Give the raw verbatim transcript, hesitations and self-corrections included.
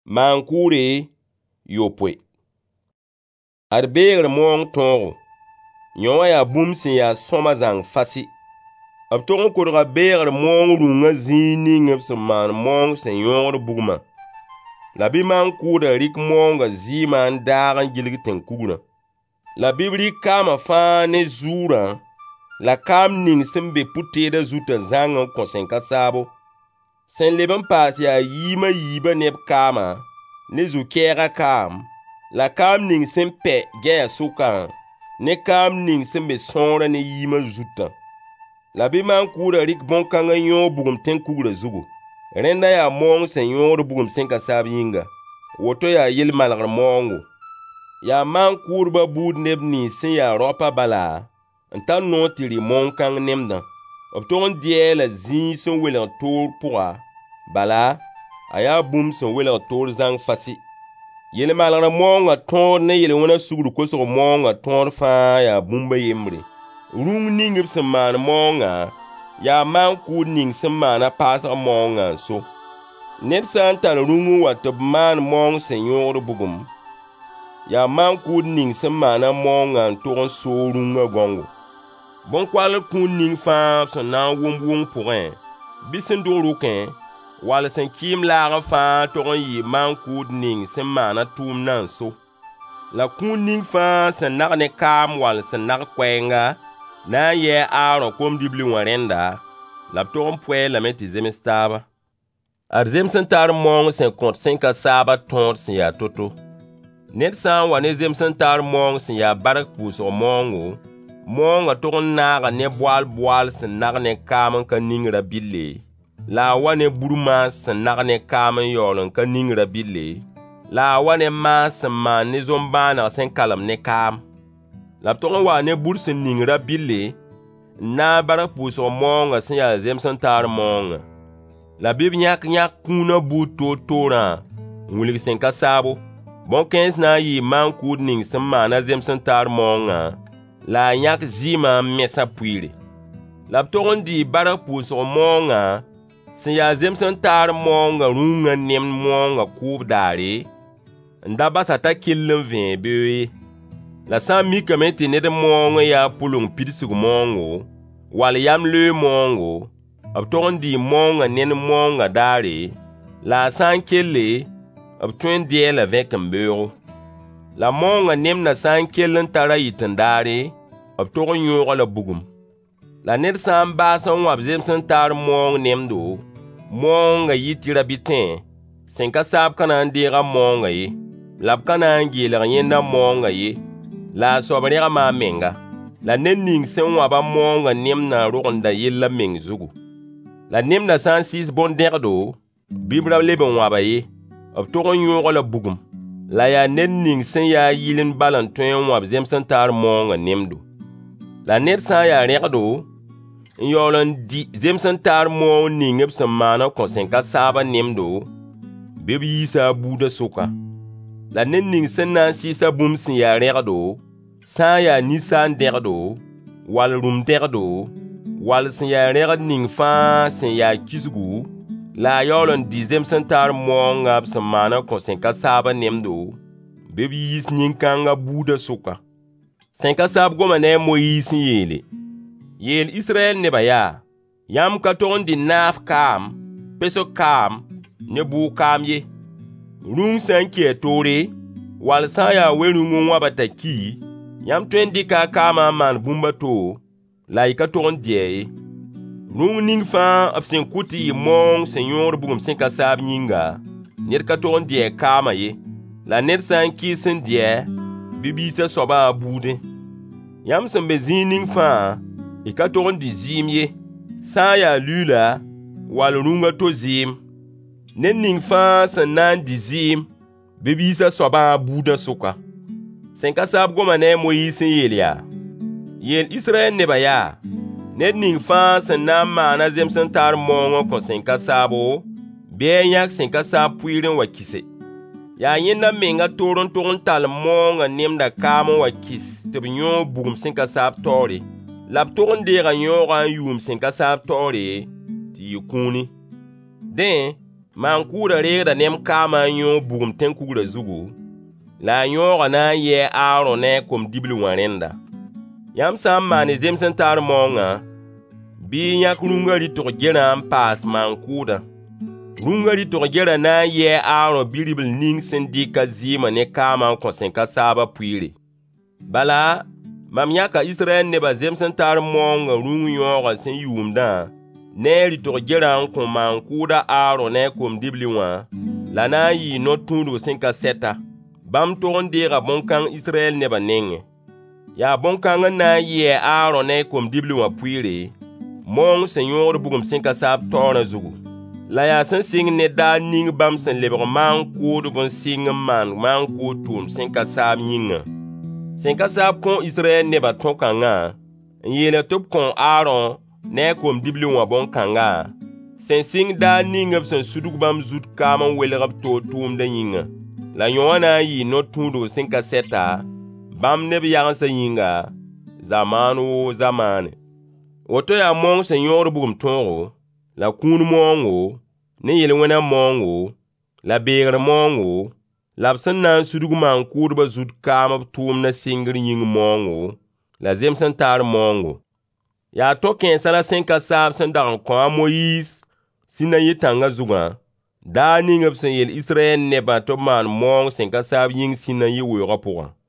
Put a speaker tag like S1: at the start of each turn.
S1: Mankure yopwe. Ad beegr mong tõogo. Yõwa yaa bũmb sẽn yaa sõma zãng fasi. B tog n kodga beegr mong rũngã zĩig ning b sẽn maan mong sẽn yõogd bugmã. La bɩ mankuurã rɩk monga zɩɩmã n daag n gilg tẽn-kugrã. La bɩ b rɩk kaamã fãa ne zuurã, la kaam ning sẽn be pʋ-teedã zutã zãng n kõ sẽn ka saabo. Sẽn leb n paas yaa yiimã yiibã neb kaamã, ne zu-kɛɛgã kaam, la kaam ning sẽn pɛ gɛya sʋkã, ne kaam ning sẽn be sõorã ne yiimã zutã. La bɩ mankuurã rɩk bõn-kãngã yõo bugum tẽn-kugrã zugu. Rẽndã yaa mong sẽn yõogd bugum sẽn ka saab yĩnga. Woto yaa yel-malgr mongo. Yaa mankuurbã buud neb nins sẽn yaa raopã bala, n tar noog tɩ rɩ mong-kãng nemdã. B tog n dɩɛ la zĩig sẽn welg toor pʋga, bala, a yaa bũmb sẽn welg toor zãng fasi. Yel-malgr moongã tõod ne yel-wẽna sugr kosg moongã tõod fãa yaa bũmba yembre. Rũng ning b sẽn maan moongã, yaa mankuud ning sẽn maana paasg moongã n so. Ned sã n tar rũng n wa tɩ b maan mong sẽn yõogd bugum, yaa mankuud ning sẽn maana moongã n tog n soog rũngã gõngo. Bõn-koalg kũud ning fãa b sẽn na n wʋmb wʋng pʋgẽ, bɩ sẽn dog rʋkẽ, wall sẽn kɩɩm laagẽ fãa tog n yɩ mankuud ning sẽn maana tʋʋmdã n so. La kũud ning fãa sẽn nag ne kaam wall sẽn nag koɛɛnga, na n yɛɛ Aaron kom-dibli wã rẽnda, la b tog n pʋɛ lame tɩ zems taaba. Ad zems n tar mong sẽn kõt sẽn ka saabã tõod sẽn yaa to-to. Ned sã n wa ne zems n tar mong sẽn yaa bark pʋʋsg mongo, mongã tog n naaga ne boal-boal sẽn nag ne kaam n ka ning ra-bille, la a wa ne bur-maas sẽn nag ne kaam n yaool n ka ning ra-bille, la a wa ne maas sẽn maan ne zom-bãaneg sẽn kalem ne kaam. La b tog n wa ne bur sẽn ning ra-bille, n na bark pʋʋsg mongã sẽn yaa zems n tar mongã. La bɩ b yãk-yãk kũunã buud toor-toorã n wilg sẽn ka saabo. Bõn-kãens na n yɩɩ mankuud ning sẽn maana zems n tar mongã, la a yãk zɩɩmã n mesa pʋɩɩre. La b tog n dɩɩ bark pʋʋsg mongã sẽn yaa zems n tar mongã rũngã nemd mongã kʋʋb daare, n da basa t'a kell n vẽe beo ye. La sã n mikame tɩ ned mong n yaa pʋleng pidsg mongo, wall yam-loee mongo, b tog n dɩɩ mongã nen mongã daare, la a sã n kelle, b tõe n dɩɛ la vẽk n beoogo. La mongã nemdã sã n kell n tar a yɩt n daare, b tog n yõog la bugum. La ned sã n baas n wãb zems n tar mong nemdo, mongã yɩ tɩ ra-bɩtẽ, sẽn ka saab ka na n deega mongã ye, la b ka na n geelg yẽnda mongã ye, la a soab rẽgma a menga. La ned ning sẽn wãba mongã nemdã rogenda yella meng zugu. La nemdã sã n sɩɩs bõn-dẽgdo, bɩ b ra leb n wãba ye, b tog n yõog la bugum. La yaa ned ning sẽn yaa yɩl n bal n tõe n wãb zems n tar mongã nemdo. La ned sã n yaa rẽgdo, n yaool n dɩ zems n tar mong ning b sẽn maana kõ sẽn ka saabã nemdo, bɩ b yiisa a buudã sʋka. La ned ning sẽn na n sɩɩsa bũmb sẽn yaa rẽgdo, sã n yaa ninsaan-dẽgdo, wall rũm-dẽgdo, wall sẽn yaa rẽgd ning fãa sẽn yaa kisgu, la a yaool n dɩ zems n tar mongã b sẽn maana kõ sẽn ka saabã nemdo, bɩ b yiis nin-kãngã buudã sʋka. Sẽn ka saab goma ne a Moyiis n yeele: Yeel Israyɛl nebã yaa, yãmb ka tog n dɩ naaf kaam, pesg kaam, ne bʋʋg kaam ye. Rũng sã n ki a toore, wall sã n yaa we-rũng n wãba t'a ki, yãmb tõe n dɩka a kaamã n maan bũmba to, la y ka tog n dɩɛ ye. Rũng ning fãa b sẽn kʋ tɩ yɩ mong sẽn yõogd bugum sẽn ka saab yĩnga, ned ka tog n dɩɛ kaamã ye. La ned sã n kɩɩs n dɩɛ, bɩ biisã soabã a buudẽ. Yãmb sẽn be zĩig ning fãa, y ka tog n dɩ zɩɩm ye, sã n yaa luula, wall rũngã to zɩɩm. Ned ning fãa sẽn na n dɩ zɩɩm, bɩ biisã soabã a buudã sʋka. Sẽn ka saab goma ne a Moyiis n yeel yaa: Yeel Israyɛl nebã yaa, ned ning fãa sẽn na n maana zems n tar mong n kõ sẽn ka saabo, bɩ a yãk sẽn ka saab pʋɩɩr n wa kise. Yaa yẽnda menga toor n tog n tall mongã nemda kaam n wa kis tɩ b yõog bugum sẽn ka saab taoore, la b tog n deega yõogã n yʋʋm sẽn ka saab taoore tɩ yɩ kũuni. Dẽ, man kʋʋda reegda nem kaama n yõ bugum tẽn-kugrã zugu, la a yõoga na n yɛ Aaron ne a kom-dibli wã rẽnda. Yãmb sã n maan zems n tar maoongã, bɩ y yãk rũngã rɩtg gerã n paas maan kʋʋdã. Rũngã rɩtg gerã na n yɛ Aaron bi-ribl ning sẽn dɩka zɩɩmã ne kaamã n kõ sẽn-ka-saabã pʋɩɩre. Bala, mam yãka Israɛl nebã zems n tar maoongã rũng yõogã sẽn yʋʋmdã, ne rɩtg gerã n kõ maan kʋʋda Aaron ne a kom-dibli wã, la na n yɩ no-tũudg sẽn ka sɛta. Bãmb tog n deega bõn-kãng Israɛl nebã nengẽ. Yaa bõn-kãng n na n yɩ Aaron ne a kom-dibli wã pʋɩɩre, maoong sẽn yõogd bugum sẽn ka saab taoorã zugu. La yaa sẽn sɩng ne daa ning bãmb sẽn lebg maan kʋʋdb n sɩng n maan maan kʋʋd tʋʋm sẽn ka saab yĩngã. Sẽn ka saab kõ Israɛl nebã tõ-kãngã, n yeela tɩ b kõ Aaron ne a kom-dibli wã bõn-kãnga, sẽn sɩng daa ning b sẽn sudg bãmb zut kaam n welg b toog tʋʋmdã yĩngã. La yõ wã na n yɩ no-tũudg sẽn ka sɛta, bãmb neb yagensã yĩnga, zamaan woo zamaane. Woto yaa maoong sẽn yõogd bugum tõogo, la kũun maoongo, ne yel-wẽna maoongo, la beegr maoongo, la b sẽn na n sudg maan kʋʋdbã zut kaam b tʋʋmdã sɩngr yĩng maoongo, la zems n taar maoongo. Yaa to-kẽensã la sẽn ka saab sẽn dag n kõ a Moyiis Sinayi tãngã zugã, daa ning b sẽn yel Israɛl nebã tɩ b maan maoong sẽn ka saab yĩng Sinayi weoogã pʋgã.